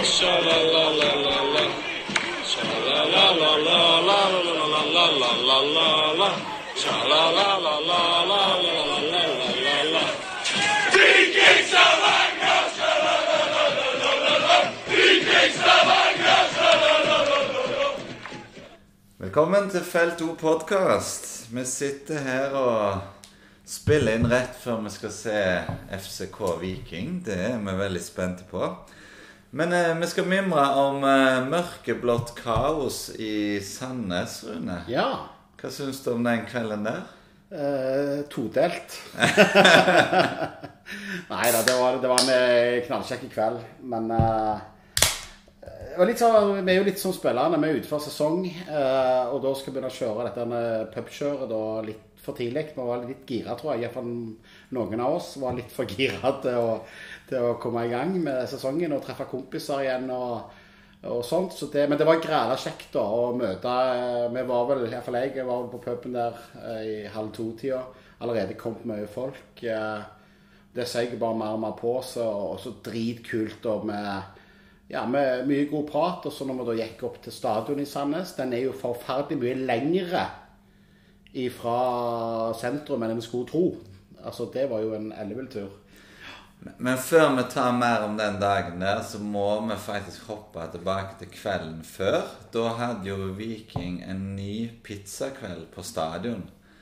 Sha-la-la-la-la-la. Sha-la-la-la-la-la-la-la-la-la-la-la. Sha-la-la-la-la-la-la-la-la-la-la. Viking Stavanger! Sha-la-la-la-la-la-la-la. Viking Stavanger! Sha-la-la-la-la-la. Velkommen til Felt O podcast. Vi sitter her og spiller inn rett før vi skal se FCK Viking. Det er vi veldig spente på. Men vi skal mimre om mørkeblått kaos i Sandnes, Rune. Ja. Hva synes du om den kvelden der? Todelt. Neida, det var en knallkjekk kveld. Men det var litt sånn, vi er jo litt som spillerne, vi er ute for sesong. Og da skal vi begynne å kjøre dette pubkjøret da litt for tidlig. Vi var litt gira, tror jeg. I hvert fall noen av oss var litt for gira til å komme i gang med sesongen og treffe kompiser igjen og sånt. Så men det var græla kjekt da å møte. Vi var vel, i hvert fall jeg var på puben der i 1:30-tida. Allerede kom mye folk. Det seg bare mer og mer på seg, og så dritkult da med mye god prat. Og så når vi da gikk opp til stadion i Sandnes, den er jo forferdelig mye lengre fra sentrum enn en skulle tro. Altså det var jo en ellevill-tur. Men før vi tar mer om den dagen der, så må vi faktisk hoppe tilbake til kvelden før. Da hadde jo Viking en ny pizzakveld på stadion.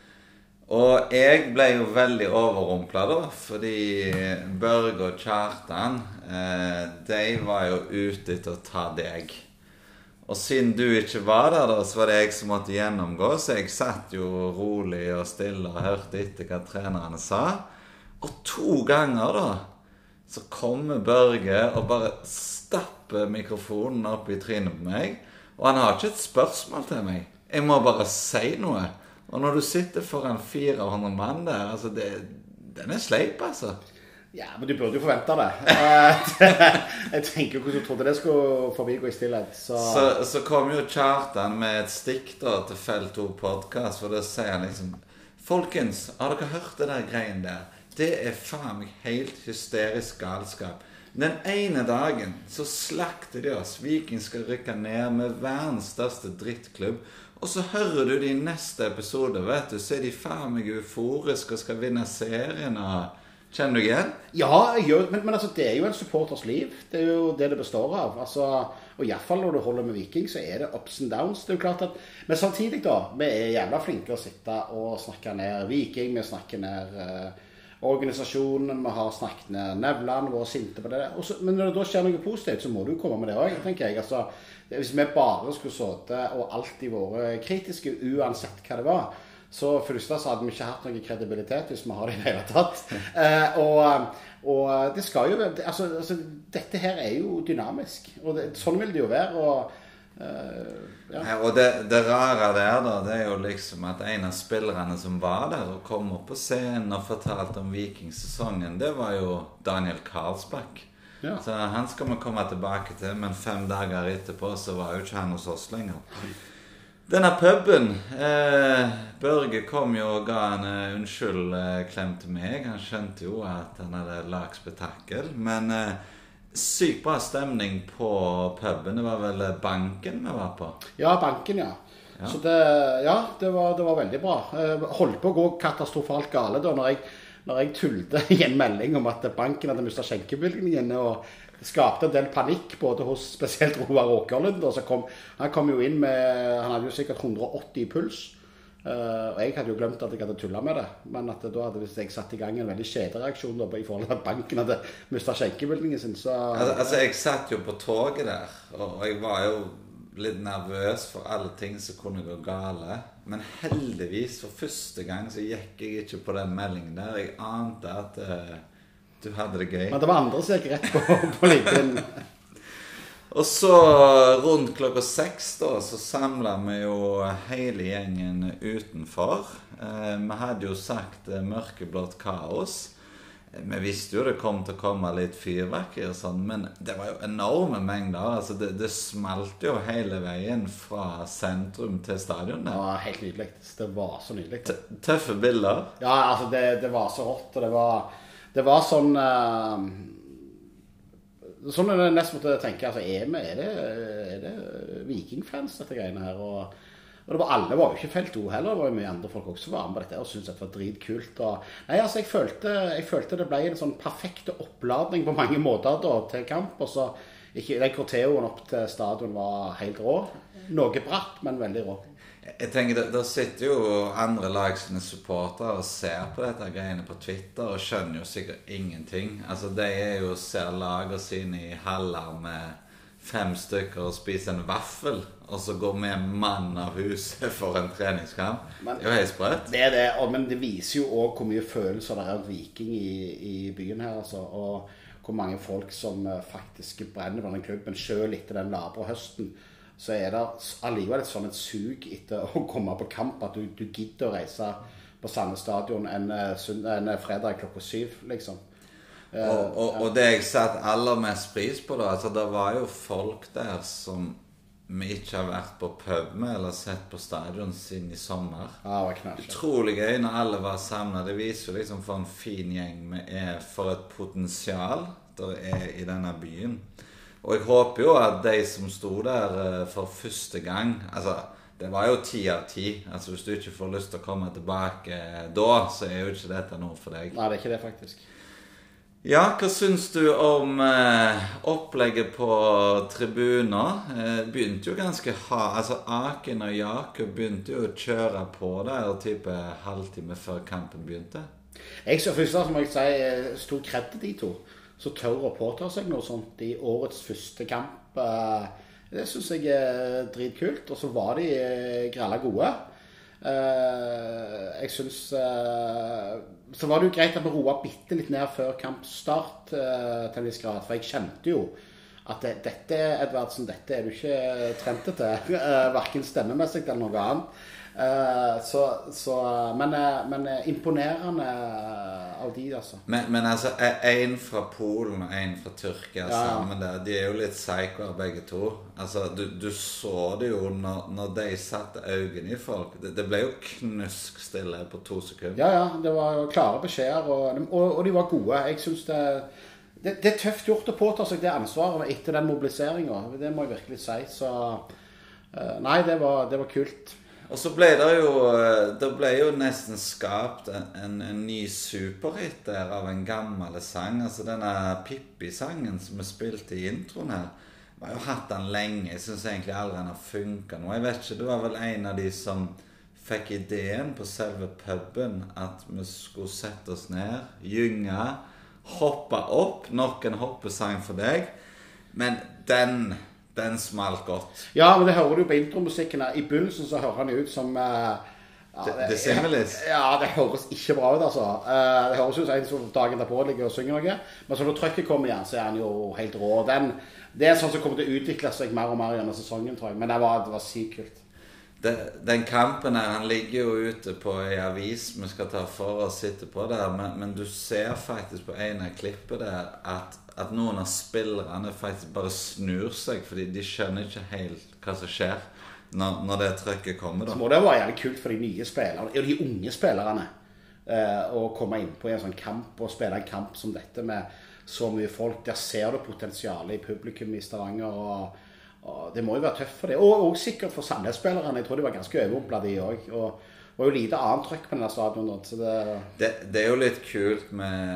Og jeg ble jo veldig overrumplet da, fordi Børge og Kjartan, de var jo ute etter å ta deg. Og siden du ikke var der da, så var det jeg som måtte gjennomgå, så jeg satt jo rolig og stille og hørte etter hva trenerne sa. Og 2 ganger da, så kommer Børge og bare stapper mikrofonen opp i trynet på meg. Og han har ikke et spørsmål til meg. Jeg må bare si noe. Og når du sitter foran 400 mann der, altså den er sleip, altså. Ja, men du burde jo forvente det. Jeg tenker jo hvordan du trodde det skulle forbigå i stillhet. Så kom jo Kjartan med et stikk da til Felt O podcast, for da sier han liksom: folkens, har dere hørt det der greien der? Det er faen meg helt hysterisk galskap. Den ene dagen så slakter de oss. Viking skal rykke ned med verdens største drittklubb. Og så hører du de i neste episode, vet du, så er de faen meg euforiske og skal vinne serien. Og kjenner du igjen? Ja, men altså, det er jo en supporters liv. Det er jo det består av. Altså, og i hvert fall når du holder med Viking, så er det ups and downs. Det er jo klart at, men samtidig da, vi er jævla flinke å sitte og snakke ned Viking, vi snakker ned organisasjonen, vi har snakket ned Nevland, vi var sinte på det. Men når det da skjer noe positivt, så må du komme med det også, tenker jeg. Altså, hvis vi bare skulle såte og alltid vært kritiske, uansett hva det var, så først så hadde vi ikke hatt noen kredibilitet hvis vi har det i det hele tatt. Og det skal jo, altså dette her er jo dynamisk, og sånn vil det jo være, og ja, og det rare der da, det er jo liksom at en av spillerne som var der og kom opp på scenen og fortalte om Vikingsesongen, det var jo Daniel Karlsbakk. Ja. Så han skal vi komme tilbake til, men 5 dager etterpå så var jo ikke han hos oss lenger. Denne puben, Børge kom jo og ga en unnskyld klem til meg. Han skjønte jo at han hadde lagt spetakkel, men sykt bra stemning på puben. Det var vel banken vi var på? Ja, banken, ja. Så det var veldig bra. Holdt på å gå katastrofalt gale da, når jeg tullte i en melding om at banken hadde mistet skjenkebevilgningen, og skapte en del panikk både hos spesielt Roar Åkerlund. Han kom jo inn med, han hadde jo sikkert 180 puls, og jeg hadde jo glemt at jeg hadde tullet med det, men at da hadde jeg satt i gang en veldig kjedereaksjon da, i forhold til at banken hadde mistet skjenkebevilgningen sin. Altså jeg satt jo på toget der, og jeg var jo litt nervøs for alle ting som kunne gå gale, men heldigvis for første gang så gikk jeg ikke på den meldingen der. Jeg ante at du hadde det gøy. Men det var andre som gikk rett på LinkedIn. Og så rundt 6:00 da, så samlet vi jo hele gjengen utenfor. Vi hadde jo sagt mørkeblått kaos. Vi visste jo det kom til å komme litt fyrverkeri og sånn, men det var jo enorme mengder. Altså det smalt jo hele veien fra sentrum til stadion. Det var helt nydelig. Det var så nydelig. Tøffe bilder. Ja, altså det var så rått, og det var sånn sånn er det nesten måtte tenke, altså, er det Viking-fans dette greiene her, og alle var jo ikke felt O heller, det var jo mye andre folk også var med på dette, og syntes dette var dritkult, nei, altså, jeg følte det ble en sånn perfekte oppladning på mange måter da, til kamp, og så, den korteoen opp til stadion var helt rå, noe bratt, men veldig rå. Jeg tenker, der sitter jo andre lag sine supportere og ser på dette greiene på Twitter og skjønner jo sikkert ingenting. Altså, de jo ser lager sine i haller med 5 stykker og spiser en vaffel, og så går med mann av huset for en treningskamp. Det er jo helt sprøtt. Det det, men det viser jo også hvor mye følelser det rundt Viking i byen her, altså, og hvor mange folk som faktisk brenner på den klubben, selv etter den labre høsten. Så det alligevel et sånn et sug etter å komme på kamp, at du gidder å reise på samme stadion en fredag klokka 7, liksom. Og det jeg satt aller mest pris på da, altså det var jo folk der som vi ikke har vært på pub med eller sett på stadion siden i sommer. Ja, det var knall. Utrolig gøy når alle var samlet. Det viser jo liksom for en fin gjeng vi for et potensial der i denne byen. Og jeg håper jo at de som stod der for første gang, altså det var jo 10 av 10. Altså hvis du ikke får lyst til å komme tilbake da, så jo ikke dette noe for deg. Nei, det ikke det faktisk. Ja, hva synes du om opplegget på tribuner? Begynte jo ganske altså Aken og Jakob begynte jo å kjøre på der type halvtime før kampen begynte. Jeg så først da, som jeg sier, stor kred til de to. Så tør å påta seg noe sånt i årets første kamp. Det synes jeg dritkult. Og så var de gralla gode. Jeg synes så var det jo greit at vi roet bitte litt ned før kampstart til en viss grad, for jeg kjente jo at dette, Edvardsen, dette du ikke trente til, hverken stemmemessig eller noe annet. Men imponerende av de, altså. Men altså, en fra Polen og en fra Tyrkia sammen der, de jo litt psykoer begge to. Altså, du så det jo når de satte øynene i folk. Det ble jo knusk stille på 2 sekunder. Ja, det var jo klare beskjeder, og de var gode. Jeg synes det tøft gjort å påta seg det ansvaret etter den mobiliseringen. Det må jeg virkelig si. Så, nei, det var kult. Og så ble det jo nesten skapt en ny superhit der av en gammel sang. Altså denne Pippi-sangen som vi spilte i introen her. Vi har jo hatt den lenge. Jeg synes egentlig aldri den har funket nå. Jeg vet ikke, det var vel en av de som fikk ideen på selve puben at vi skulle sette oss ned, gynge, hoppe opp, nok en hoppesang for deg. Men den smalt godt. Ja, men det hører du på intromusikken. I begynnelsen så hører han ut som... det Similis? Ja, det høres ikke bra ut, altså. Det høres ut som en som dagen derpå ligger og synger noe. Men så når trykket kommer igjen, så han jo helt rå. Det sånn som kommer til å utvikle seg mer og mer gjennom sesongen, tror jeg. Men det var sykt kult. Den kampen her, han ligger jo ute på en avis vi skal ta for oss sitte på der, men du ser faktisk på en av klippet der at noen av spillerne faktisk bare snur seg, fordi de skjønner ikke helt hva som skjer når det trykket kommer da. Så må det være jævlig kult for de nye spillerne, og de unge spillerne, å komme inn på en sånn kamp og spille en kamp som dette med så mye folk. Der ser du potensialet i publikum i Stavanger, og det må jo være tøft for det. Og sikkert for Sandnes-spillerne. Jeg tror de var ganske overrumplet de også. Og det var jo lite annet trykk på denne stadion. Så det jo litt kult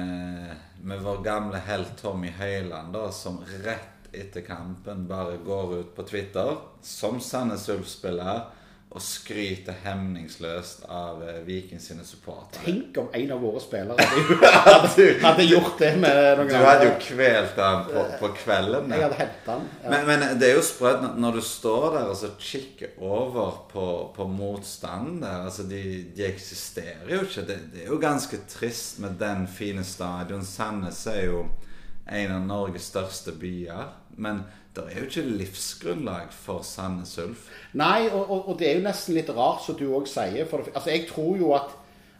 med vår gamle helt Tommy Høiland da, som rett etter kampen bare går ut på Twitter som Sandnes Ulf-spiller og skryter hemningsløst av Viking sine supportere. Tenk om en av våre spillere hadde gjort det med noen. Du hadde jo kvelt han på kvelden. Jeg hadde hentet han. Ja. Men det jo sprøtt når du står der og så kikker over på motstanden der. Altså de eksisterer jo ikke. Det jo ganske trist med den fine stadion. Sandnes jo en av Norges største byer. Men det jo ikke livsgrunnlag for Sandnes Ulf. Nei, og det jo nesten litt rart, som du også sier. Altså, jeg tror jo at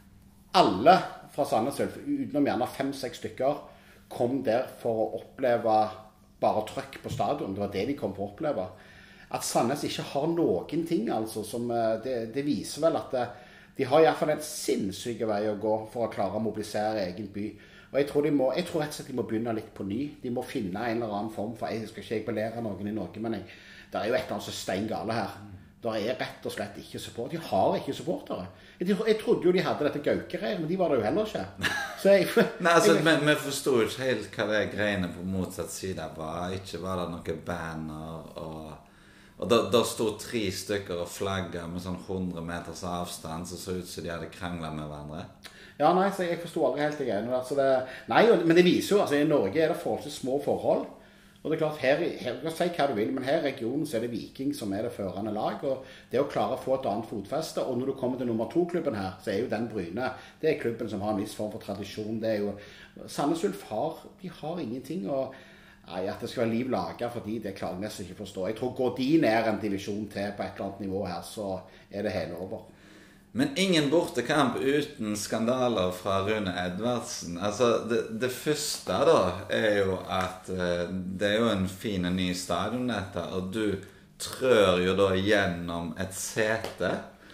alle fra Sandnes Ulf, utenom gjerne 5-6 stykker, kom der for å oppleve bare trøkk på stadion. Det var det de kom for å oppleve. At Sandnes ikke har noen ting, altså, som det viser vel at de har i hvert fall en sinnssyke vei å gå for å klare å mobilisere egen by. Og jeg tror rett og slett de må begynne litt på ny. De må finne en eller annen form for, jeg skal ikke belære noen i noe, men det er jo et eller annet som stein gale her. Det er rett og slett ikke support. De har ikke supportere. Jeg trodde jo de hadde dette gaukereier, men de var det jo heller ikke. Så Nei, altså, vi forstod ikke helt hva det greiene på motsatt side var. Ikke var det noen banner, og da stod 3 stykker og flagget med sånn 100 meters avstand, så ut som de hadde kranglet med hverandre. Ja, nei, så jeg forstod aldri helt det greiene. Altså nei, men det viser jo, altså i Norge er det forholdsvis små forhold. Og det er klart, her kan si hva du vil, men her i regionen så er det Viking som er det førende lag, og det å klare å få et annet fotfeste, og når du kommer til nummer 2-klubben her, så er jo den Bryne, det er klubben som har en viss form for tradisjon, det er jo, Sandnes Ulf de har ingenting, og nei, at det skal være liv laget for de, det klarer jeg nesten ikke forstå. Jeg tror går de ned en divisjon til på et eller annet nivå her, så er det hele over. Men ingen bortekamp uten skandaler fra Rune Edvardsen. Altså, det første da er jo at det er jo en fin ny stadion dette, og du trør jo da gjennom et sete.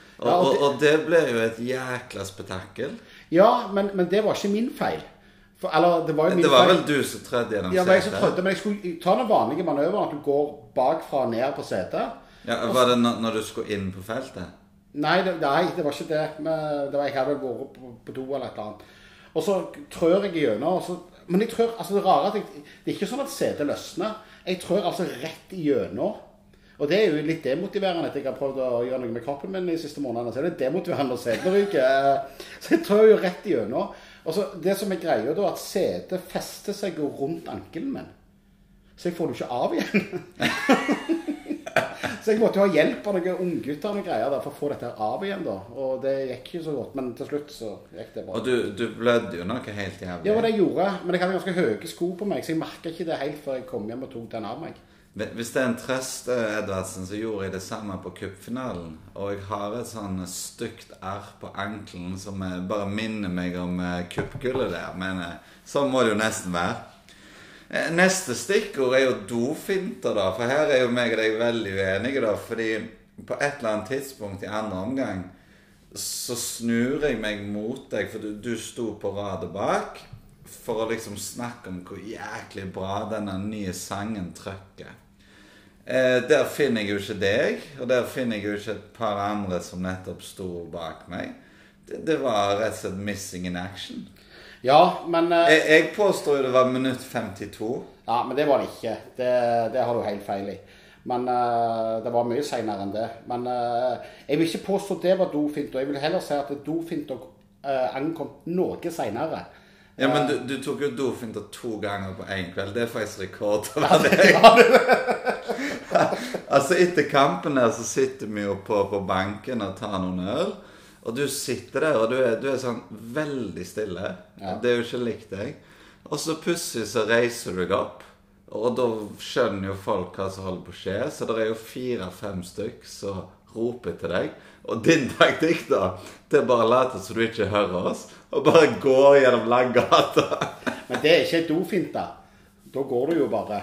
Og det ble jo et jækla spetakkel. Ja, men det var ikke min feil. Det var vel du som trødde gjennom setet? Ja, jeg som trødde, men jeg skulle ta den vanlige manøveren, at du går bakfra og ned på setet. Ja, var det når du skulle inn på feltet? Nei, det var ikke det. Men det var jeg hadde vært på do eller et eller annet. Og så trør jeg gjennom. Men jeg trør, altså det rare at det er ikke sånn at setet løsner. Jeg trør altså rett gjennom. Og det er jo litt demotiverende at jeg har prøvd å gjøre noe med kroppen min de siste månedene. Så er det demotiverende å setene ryker. Så jeg trør jo rett gjennom. Og så det som er greia da, at setet fester seg jo rundt ankelen min. Så jeg får det ikke av igjen. Så jeg måtte jo ha hjelp av noen unggutter og greier der for å få dette av igjen da. Og det gikk ikke så godt, men til slutt så gikk det bra. Og du blødde jo noe helt jævlig. Ja, det gjorde jeg. Men jeg hadde ganske høye sko på meg, så jeg merket ikke det helt før jeg kom hjem og tok den av meg. Hvis det er en trøst, Edvardsen, så gjorde jeg det samme på cupfinalen. Og jeg har et sånn stygt arr på ankelen som bare minner meg om cupgullet der. Men sånn må det jo nesten være. Neste stikkord er jo dofinter da, for her er jo meg og deg veldig uenige da, fordi på et eller annet tidspunkt i andre omgang så snur jeg meg mot deg, for du sto på radet bak for å liksom snakke om hvor jæklig bra denne nye sangen trøkker. Der finner jeg jo ikke deg, og der finner jeg jo ikke et par andre som nettopp sto bak meg. Det var rett og slett missing in action. Ja, men jeg påstår jo det var minutt 52. Ja, men det var det ikke. Det har du helt feil i. Men det var mye senere enn det. Men jeg vil ikke påstå det var dofint, og jeg vil heller si at dofint ankom noe senere. Ja, men du tok jo dofinter 2 ganger på en kveld. Det er faktisk rekord over deg. Altså, etter kampen der så sitter vi jo på banken og tar noen øl. Og du sitter der, og du er sånn veldig stille. Ja. Det er jo ikke likt deg. Og så plutselig så reiser du deg opp, og da skjønner jo folk hva som holder på å skje. Så det er jo 4-5 stykk som roper til deg. Og din taktikk da, det er bare late så du ikke hører oss, og bare går gjennom langgata. Men det er ikke et dofinte. Da går du jo bare.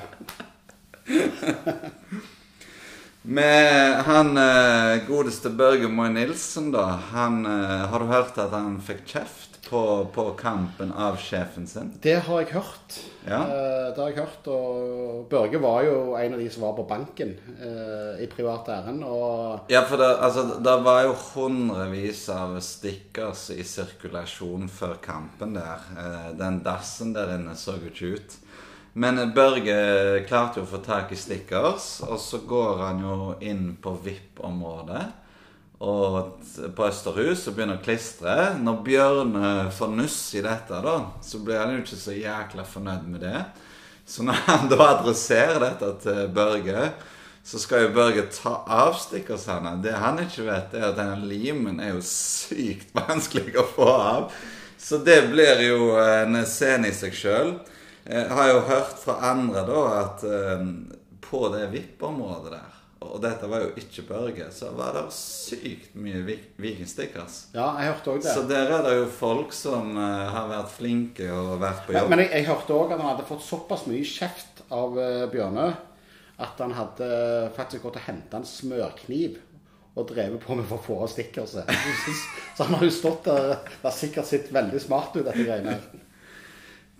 Med han godeste Børge Moe Nilsen da, har du hørt at han fikk kjeft på kampen av sjefen sin? Det har jeg hørt. Ja. Det har jeg hørt, og Børge var jo en av de som var på banken i privat æren. Ja, for det var jo hundrevis av stickers i sirkulasjon før kampen der. Den dassen der inne så jo ikke ut. Men Børge klarte jo å få tak i stickers, og så går han jo inn på VIP-området og på Østerhus og begynner å klistre. Når Bjørne får nuss i dette da, så blir han jo ikke så jækla fornøyd med det. Så når han da adresserer dette til Børge, så skal jo Børge ta av stickersene. Det han ikke vet er at denne limen er jo sykt vanskelig å få av. Så det blir jo en scene i seg selv. Jeg har jo hørt fra andre da at på det VIP-området der, og dette var jo ikke Børge, så var det sykt mye vikingstickers. Ja, jeg hørte også det. Så der er det jo folk som har vært flinke og vært på jobb. Men jeg hørte også at han hadde fått såpass mye kjeft av Bjørne, at han hadde faktisk gått og hentet en smørkniv og drevet på med for å få av stickerset. Så han har jo stått der sikkert sitt veldig smart ut, dette greiene her.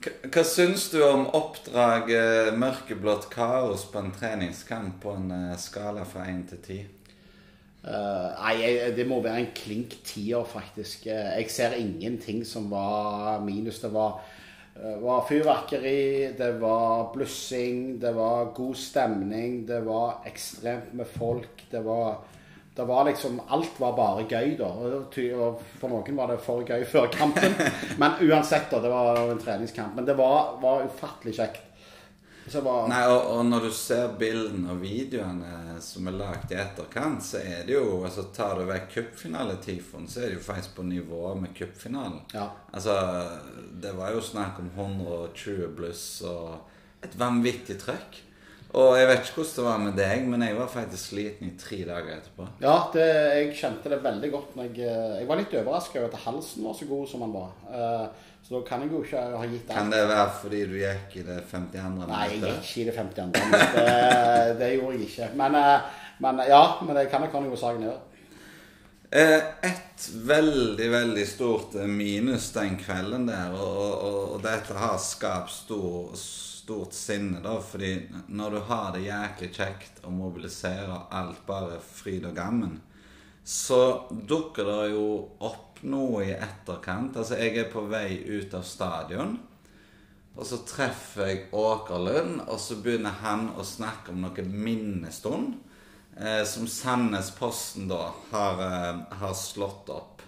Hva synes du om oppdraget mørkeblått kaos på en treningskamp på en skala fra 1 til 10? Nei, det må være en klink 10 faktisk. Jeg ser ingenting som var minus. Det var fyrverkeri, det var blussing, det var god stemning, det var ekstremt med folk, det var liksom, alt var bare gøy da, og for noen var det for gøy før kampen, men uansett da, det var en treningskamp, men det var ufattelig kjekt. Nei, og når du ser bildene og videoene som lagt i etterkant, så det jo, altså tar du vekk cupfinale-tifon, så det jo faktisk på nivå med cupfinalen. Ja. Altså, det var jo snakk om 120 bluss og et vanvittig trøkk. Og jeg vet ikke hvordan det var med deg, men jeg var faktisk sliten i 3 dager etterpå. Ja, jeg kjente det veldig godt. Jeg var litt overrasket over at halsen var så god som han var. Så da kan jeg jo ikke ha gitt alt. Kan det være fordi du gikk i det 52. minuttet? Nei, jeg gikk ikke i det 52. minuttet. Det gjorde jeg ikke. Men det kan jo sagen gjøre. Et veldig, veldig stort minus den kvelden der, og dette har skapt stort sinne da, fordi når du har det jæklig kjekt og mobiliserer alt bare fryd og gammen, så dukker det jo opp noe i etterkant. Altså, jeg på vei ut av stadion, og så treffer jeg Åkerlund, og så begynner han å snakke om noe minnestund, som Sandnes Posten da har slått opp.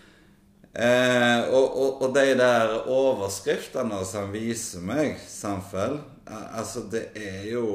Og de der overskriftene som viser meg, Samfell, altså det jo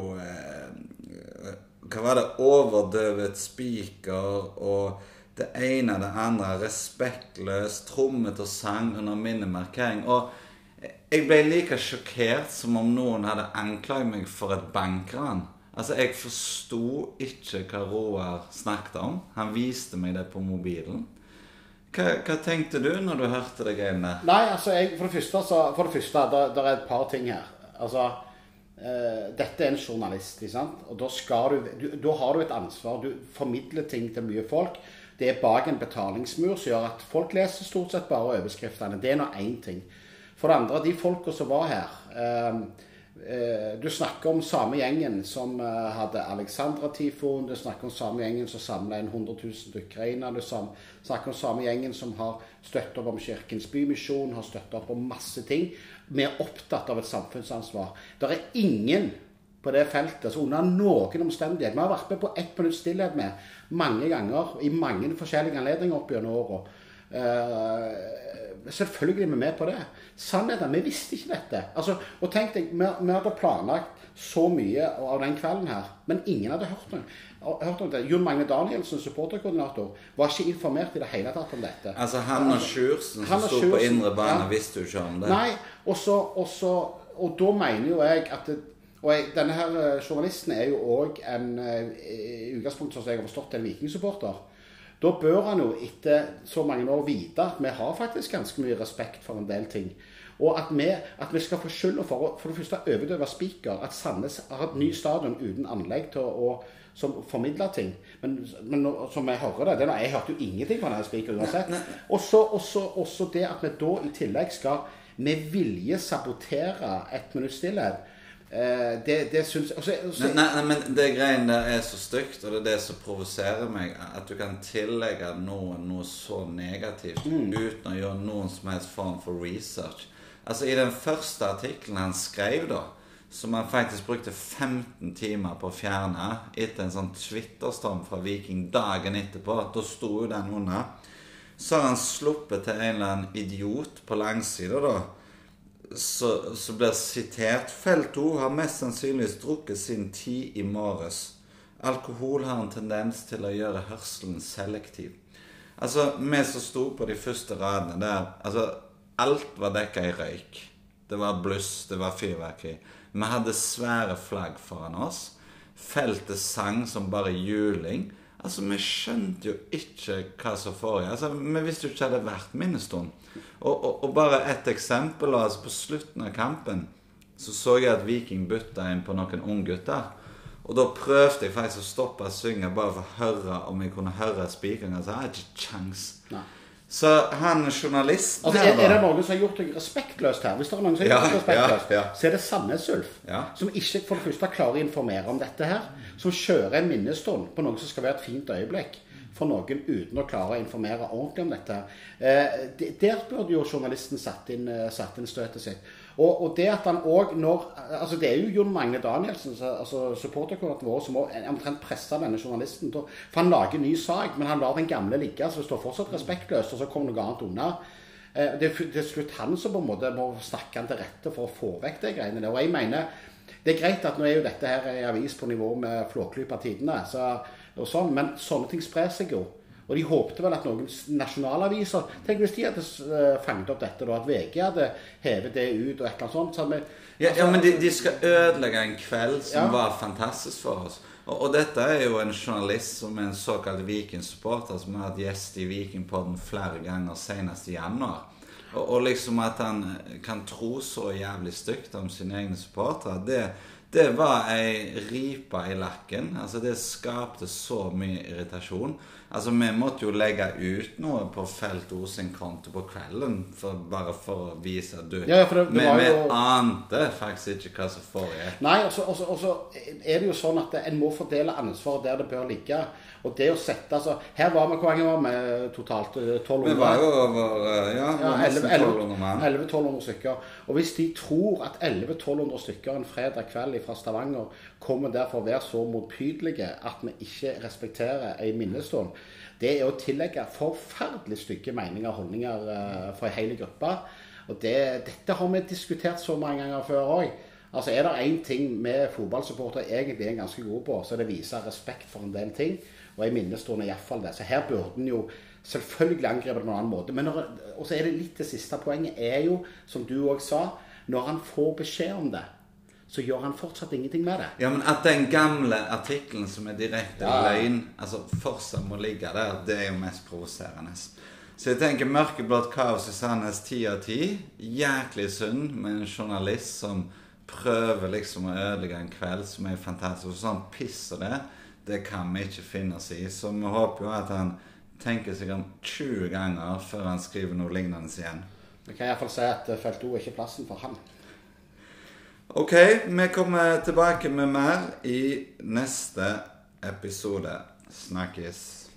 hva var det? Overdøvet spiker, og det ene og det andre, respektløs, trommet og sang under minnemarkering. Og jeg ble like sjokkert som om noen hadde anklaget meg for et bankran. Altså, jeg forstod ikke hva Roar snakket om. Han viste meg det på mobilen. Hva tenkte du når du hørte det greiene? Nei, altså, for det første, der et par ting her. Altså, dette en journalist, ikke sant? Og da har du et ansvar. Du formidler ting til mye folk. Det bak en betalingsmur som gjør at folk leser stort sett bare overskriftene. Det nå en ting. For det andre, de folka som var her, du snakker om samme gjengen som hadde Alexandra-tifon, du snakker om samme gjengen som samlet 100 000 til Ukraina, du snakker om samme gjengen som har støttet opp om Kirkens Bymisjon, har støttet opp om masse ting. Vi opptatt av et samfunnsansvar. Det ingen på det feltet, så under noen omstendighet. Vi har vært med på 1 minutt stillhet med mange ganger, i mange forskjellige anledninger opp gjennom året. Selvfølgelig er vi med på det. Sannheten, vi visste ikke dette. Altså, og tenk deg, vi hadde planlagt så mye av den kvelden her, men ingen hadde hørt om det. Jon Magne Danielsen, supporterkoordinator, var ikke informert i det hele tatt om dette. Altså han og Sjursen som stod på indre bane, visste jo ikke om det. Nei, og da mener jo jeg at denne her journalisten jo også en utgangspunkt som jeg har forstått en vikingsupporter. Da bør han jo etter så mange år vite at vi har faktisk ganske mye respekt for en del ting. Og at vi skal få skyld for det første overdøve spiker, at Sandnes har et ny stadion uten anlegg til som formidler ting. Men som jeg hører det, jeg hørte jo ingenting fra denne spiker uansett. Og så det at vi da i tillegg skal med vilje sabotere 1 minutt stillhet, det synes Nei, men det greiene der så stygt, og det det som provoserer meg, at du kan tillegge noe så negativt uten å gjøre noen som helst form for research. Altså i den første artikkelen han skrev da, som han faktisk brukte 15 timer på å fjerne etter en sånn Twitterstorm fra Viking dagen etterpå, da sto jo den under, så har han sluppet til en eller annen idiot på langsida da, så blir sitert: Felt 2 har mest sannsynligvis drukket sin tid i morges. Alkohol har en tendens til å gjøre hørselen selektiv. Altså, vi som sto på de første radene der, altså, alt var dekket i røyk. Det var bluss, det var fyrverkeri. Vi hadde svære flagg foran oss. Feltet sang som bare juling. Altså, vi skjønte jo ikke hva som foregikk. Altså, vi visste jo ikke hva det hadde vært minnestund. Og bare et eksempel, altså på slutten av kampen, så jeg at Viking bytta inn på noen unge gutter. Og da prøvde jeg faktisk å stoppe å synge bare for å høre om jeg kunne høre spikeren. Altså, jeg hadde ikke kjans. Så han journalisten Altså, er det noen som har gjort deg respektløst her? Hvis det er noen som har gjort deg respektløst, så er det Sandnes Ulf, som ikke for det første klarer å informere om dette her, som kjører en minnestund på noe som skal være et fint øyeblikk for noen uten å klare å informere ordentlig om dette. Der burde jo journalisten satt inn støtet sitt. Og det at han også altså det er jo Jon Magne Danielsen, altså supporterkoordinator vår, som omtrent presset denne journalisten, for han lager ny sak, men han lar den gamle ligge, så det står fortsatt respektløst, og så kommer noe annet unna. Det er slutt han som på en måte må snakke han til rette for å få vekk det greiene der. Og jeg mener, det er greit at nå er jo dette her en avis på nivå med Flåklypa Tidene, og sånn, men sånne ting sprer seg jo. Og de håpte vel at noen nasjonalaviser, tenk hvis de hadde fanget opp dette, da, at VG hadde hevet det ut og et eller annet sånt. Så men de skal ødelegge en kveld som var fantastisk for oss. Og dette er jo en journalist som er en såkalt Viking-supporter, som har hatt gjest i Vikingpodden flere ganger, senest i januar. Og liksom at han kan tro så jævlig stygt om sine egne supportere, det var en ripa i lakken. Altså det skapte så mye irritasjon. Altså vi måtte jo legge ut noe på Felt O sin konto på kvelden, bare for å vise at vi ante faktisk ikke hva som foregikk. Nei, og så er det jo sånn at en må fordele ansvaret der det bør ligge. Og det å sette, altså, her var vi, hvor mange var med totalt? 1200? Vi var jo over, nesten 1200 mann. 1100-1200 stykker. Og hvis de tror at 1100-1200 stykker en fredag kveld fra Stavanger kommer der for å være så motpydelige at vi ikke respekterer en minnestund, det er å tillegge forferdelig stygge meninger og holdninger for en hele gruppe. Og dette har vi diskutert så mange ganger før også. Altså er det en ting med fotballsupporter egentlig er ganske god på, så er det å vise respekt for en del ting, og i minnestående i hvert fall det. Så her burde den jo selvfølgelig angripe det på en annen måte. Men og så er det litt det siste poenget, er jo, som du også sa, når han får beskjed om det, så gjør han fortsatt ingenting med det. Ja, men at den gamle artikkelen som er direkte løgn, altså fortsatt må ligge der, det er jo mest provoserende. Så jeg tenker mørkeblått kaos i Sandnes 10 av 10. Jæklig synd med en journalist som prøver liksom å ødelegge en kveld som er fantastisk. Og sånn piss og det kan vi ikke finne oss i. Så vi håper jo at han tenker seg om 20 ganger før han skriver noe lignende igjen. Vi kan i hvert fall si at Felt O er ikke plassen for han. Ok, vi kommer tilbake med mer i neste episode. Snakkes.